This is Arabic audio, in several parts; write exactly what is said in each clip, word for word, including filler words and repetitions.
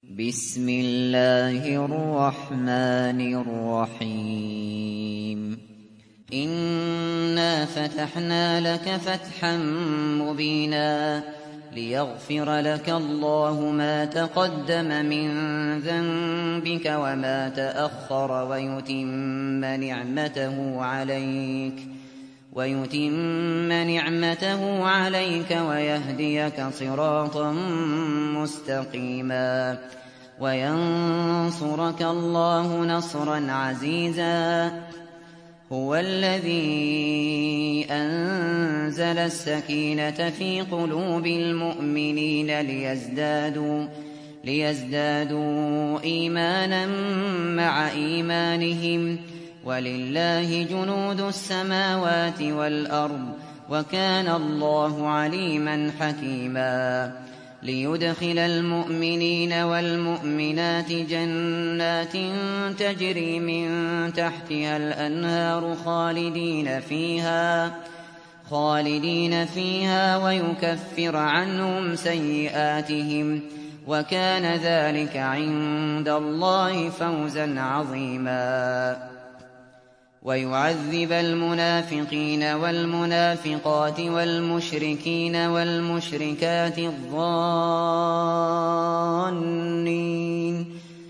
بسم الله الرحمن الرحيم إنا فتحنا لك فتحا مبينا ليغفر لك الله ما تقدم من ذنبك وما تأخر ويتم نعمته عليك ويتم نعمته عليك ويهديك صراطا مستقيما وينصرك الله نصرا عزيزا هو الذي أنزل السكينة في قلوب المؤمنين ليزدادوا ليزدادوا إيمانا مع إيمانهم ولله جنود السماوات والأرض وكان الله عليما حكيما ليدخل المؤمنين والمؤمنات جنات تجري من تحتها الأنهار خالدين فيها خالدين فيها ويكفر عنهم سيئاتهم وكان ذلك عند الله فوزا عظيما ويعذب المنافقين والمنافقات والمشركين والمشركات الظانين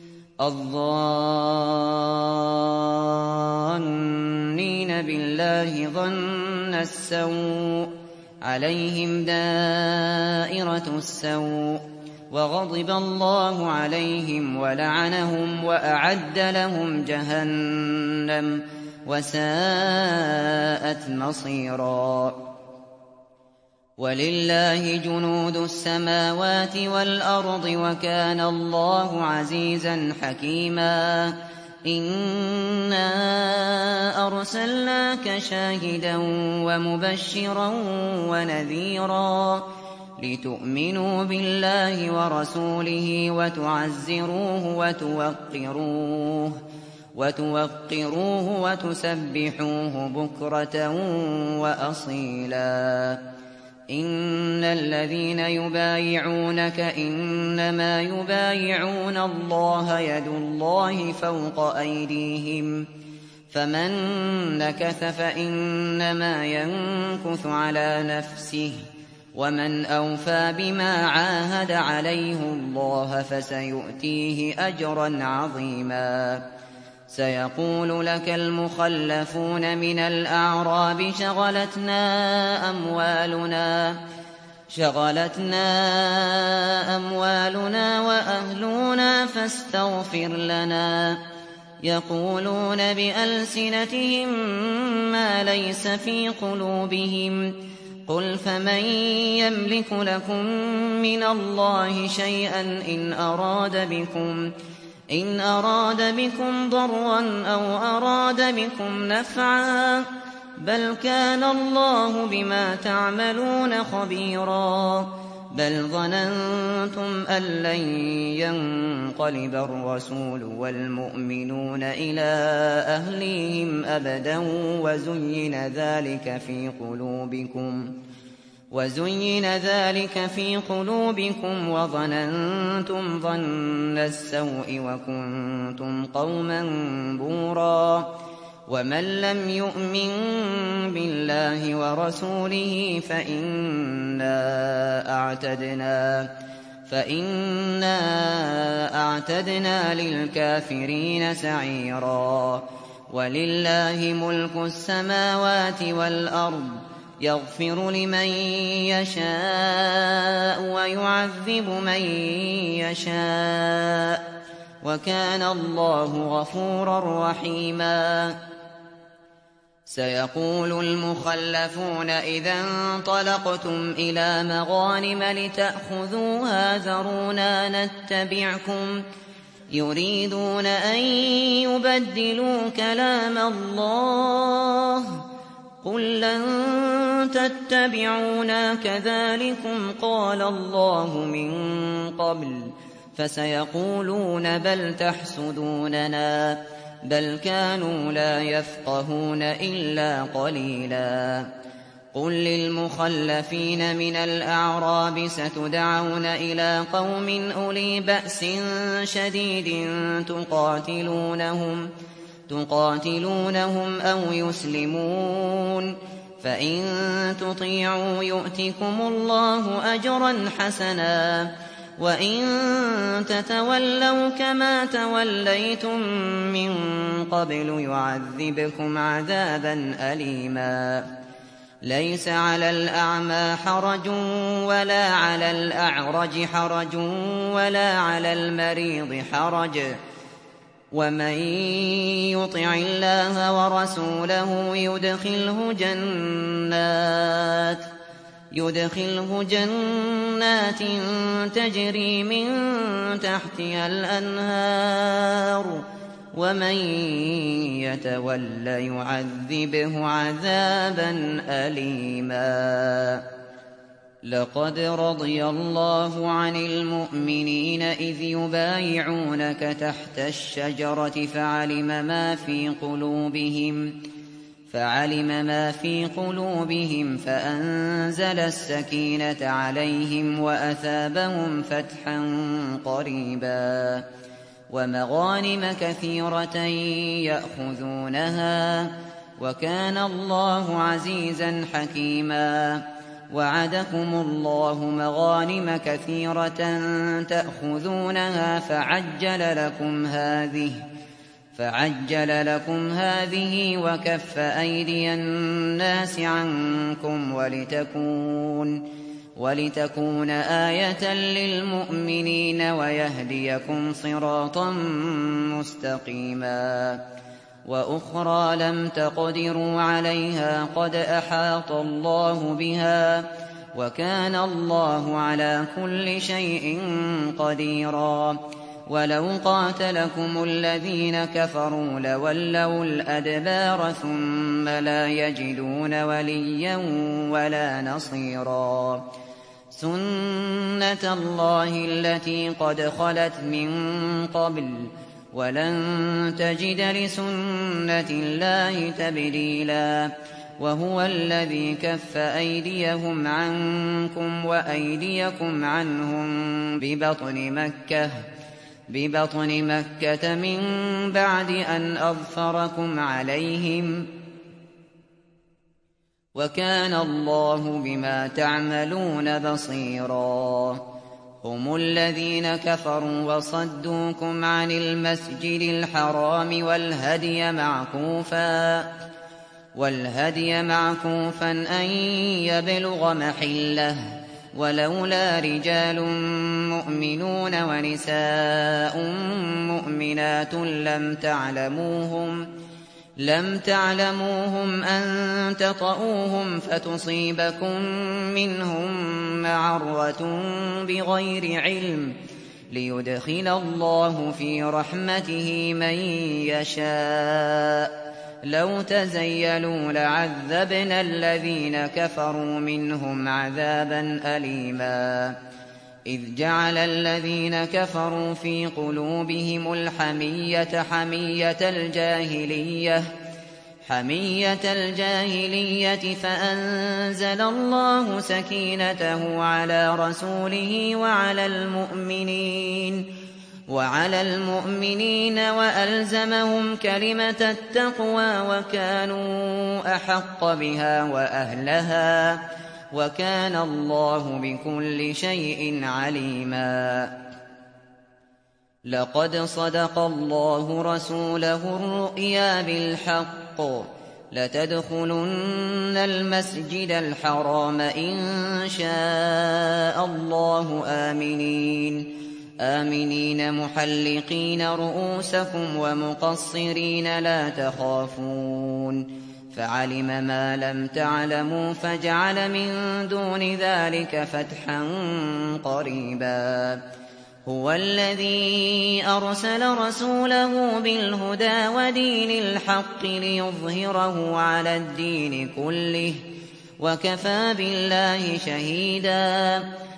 الظانين بالله ظن السوء عليهم دائرة السوء وغضب الله عليهم ولعنهم وأعد لهم جهنم وساءت مصيرا ولله جنود السماوات والأرض وكان الله عزيزا حكيما إنا أرسلناك شاهدا ومبشرا ونذيرا لتؤمنوا بالله ورسوله وتعزروه وتوقروه وتوقروه وتسبحوه بكرة وأصيلا إن الذين يبايعونك إنما يبايعون الله يد الله فوق أيديهم فمن نكث فإنما ينكث على نفسه ومن أوفى بما عاهد عليه الله فسيؤتيه أجرا عظيما سيقول لك المخلفون من الأعراب شغلتنا أموالنا شغلتنا أموالنا وأهلنا فاستغفر لنا يقولون بألسنتهم ما ليس في قلوبهم قل فمن يملك لكم من الله شيئا إن أراد بكم إن أراد بكم ضرا أو أراد بكم نفعا بل كان الله بما تعملون خبيرا بل ظننتم أن لن ينقلب الرسول والمؤمنون إلى أهليهم أبدا وزين ذلك في قلوبكم وزين ذلك في قلوبكم وظننتم ظن السوء وكنتم قوما بورا ومن لم يؤمن بالله ورسوله فإنا أعتدنا فإنا أعتدنا للكافرين سعيرا ولله ملك السماوات والأرض يغفر لمن يشاء ويعذب من يشاء وكان الله غفورا رحيما سيقول المخلفون إذا انطلقتم إلى مغانم لتأخذوها ذرونا نتبعكم يريدون أن يبدلوا كلام الله قل لن تتبعونا كذلكم قال الله من قبل فسيقولون بل تحسدوننا بل كانوا لا يفقهون إلا قليلا قل للمخلفين من الأعراب ستدعون إلى قوم أولي بأس شديد تقاتلونهم تقاتلونهم أو يسلمون فإن تطيعوا يؤتكم الله أجرا حسنا وإن تتولوا كما توليتم من قبل يعذبكم عذابا أليما ليس على الأعمى حرج ولا على الأعرج حرج ولا على المريض حرج ومن يطع الله ورسوله يدخله جنات يدخله جنات تجري من تحتها الأنهار ومن يتول يعذبه عذابا أليما لقد رضي الله عن المؤمنين إذ يبايعونك تحت الشجرة فعلم ما في قلوبهم فعلم ما في قلوبهم فأنزل السكينة عليهم وأثابهم فتحا قريبا ومغانم كثيرة يأخذونها وكان الله عزيزا حكيما وعدكم الله مغانم كثيرة تأخذونها فعجل لكم هذه فعجل لكم هذه وكف أيدي الناس عنكم ولتكون ولتكون آية للمؤمنين ويهديكم صراطا مستقيما وأخرى لم تقدروا عليها قد أحاط الله بها وكان الله على كل شيء قديرا ولو قاتلكم الذين كفروا لولوا الأدبار ثم لا يجدون وليا ولا نصيرا سنة الله التي قد خلت من قبل ولن تجد لسنة الله تبديلا وهو الذي كف أيديهم عنكم وأيديكم عنهم ببطن مكة ببطن مكة من بعد أن أظفركم عليهم وكان الله بما تعملون بصيرا هم الذين كفروا وصدوكم عن المسجد الحرام والهدي معكوفا والهدي معكوفا أن يبلغ محله ولولا رجال مؤمنون ونساء مؤمنات لم تعلموهم لم تعلموهم أن تطؤوهم فتصيبكم منهم معرة بغير علم ليدخل الله في رحمته من يشاء لو تزيلوا لعذبنا الذين كفروا منهم عذابا أليما إذ جعل الذين كفروا في قلوبهم الحمية حمية الجاهلية حمية الجاهلية فأنزل الله سكينته على رسوله وعلى المؤمنين وعلى المؤمنين وألزمهم كلمة التقوى وكانوا أحق بها وأهلها وكان الله بكل شيء عليما لقد صدق الله رسوله الرؤيا بالحق لتدخلن المسجد الحرام إن شاء الله آمنين آمنين محلقين رؤوسكم ومقصرين لا تخافون فعلم ما لم تعلموا فجعل من دون ذلك فتحا قريبا هو الذي أرسل رسوله بالهدى ودين الحق ليظهره على الدين كله وكفى بالله شهيدا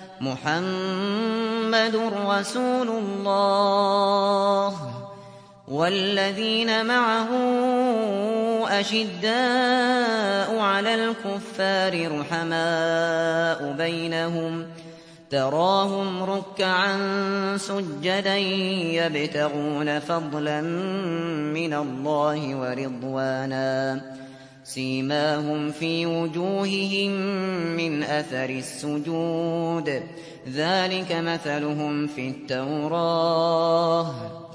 محمد رسول الله والذين معه أشداء على الكفار رحماء بينهم تراهم ركعا سجدا يبتغون فضلا من الله ورضوانا سيماهم في وجوههم من أثر السجود ذلك مثلهم في التوراة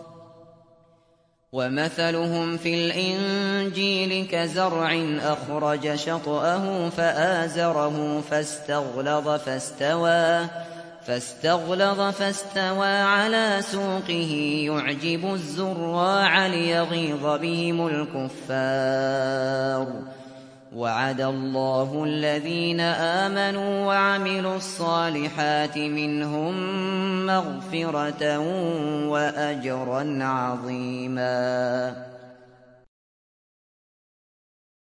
ومثلهم في الإنجيل كزرع أخرج شطأه فآزره فاستغلظ فاستوى فاستغلظ فاستوى على سوقه يعجب الزراع ليغيظ بهم الكفار وعد الله الذين آمنوا وعملوا الصالحات منهم مغفرة وأجرا عظيما.